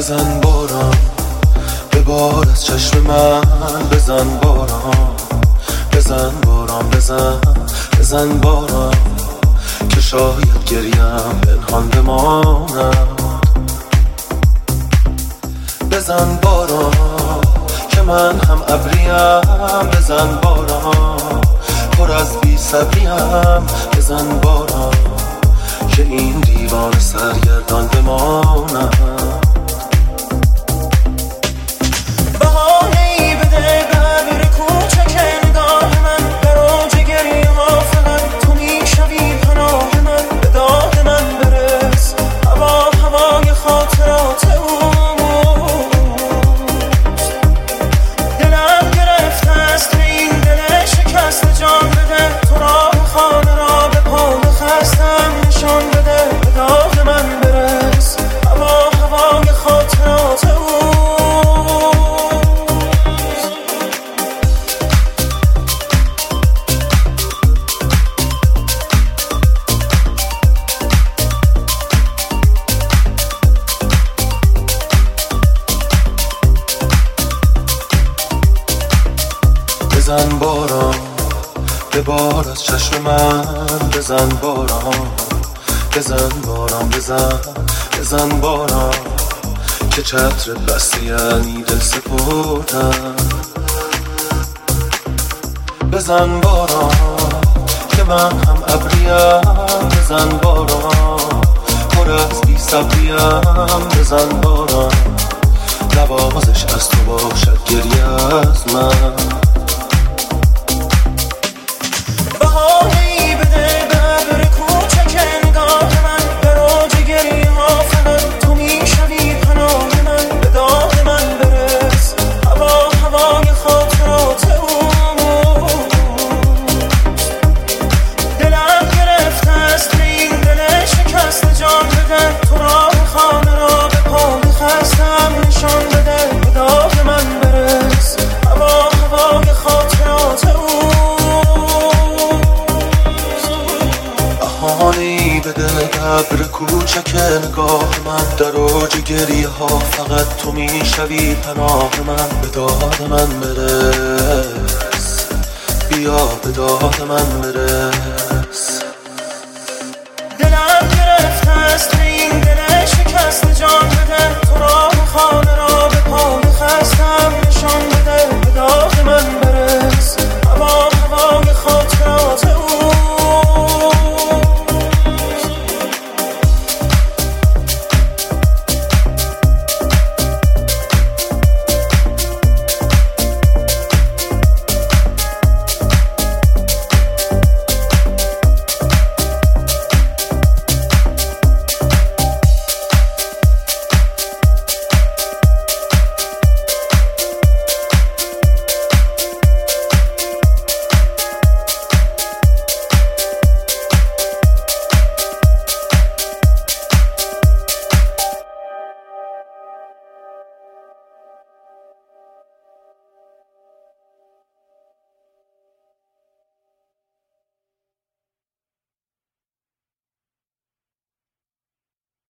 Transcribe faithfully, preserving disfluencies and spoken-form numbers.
بزن باران به بار از چشم من، بزن باران بزن باران بزن بزن باران که شاید گریم پنهان بماند. بزن باران که من هم ابریم، بزن باران پر از بی صبریم، بزن باران که این دیوان سرگردان بماند. بهانه‌ای بده به ابر کوچک نگاه من، در اوج گریه ها فقط تو میشوی پناه من. به داد من برس هوا هوای خاطرات اوست. دلم گرفته است به این دل شکست، جان بده تو راه خانه را به پای خستم نشان بده. به داد من برس هوا هوای خاطرات اوست. بزن باران به بار از چشم من، بزن باران بزن باران بزن بزن باران که چتر بسته یعنی دل سپردم. بزن باران که من هم ابریم، بزن باران پر از بی صبریم، بزن باران نوازش از تو باشد گریه از من. بهانه‌ای بده به ابر کوچک نگاه من، در اوج گریه ها فقط تو میشوی پناه من. به داد من برس هوا هوای خاطرات اوست. دلم گرفته است به این دل شکست، جان بده تو راه خانه را به پای خستم نشان بده. به داد من برس هوا هوای خاطرات اوست. بهانه‌ای بده به ابر کوچک نگاه من، در اوج گریه ها فقط تو میشوی پناه من. به داد من برس بیا به داد من برس.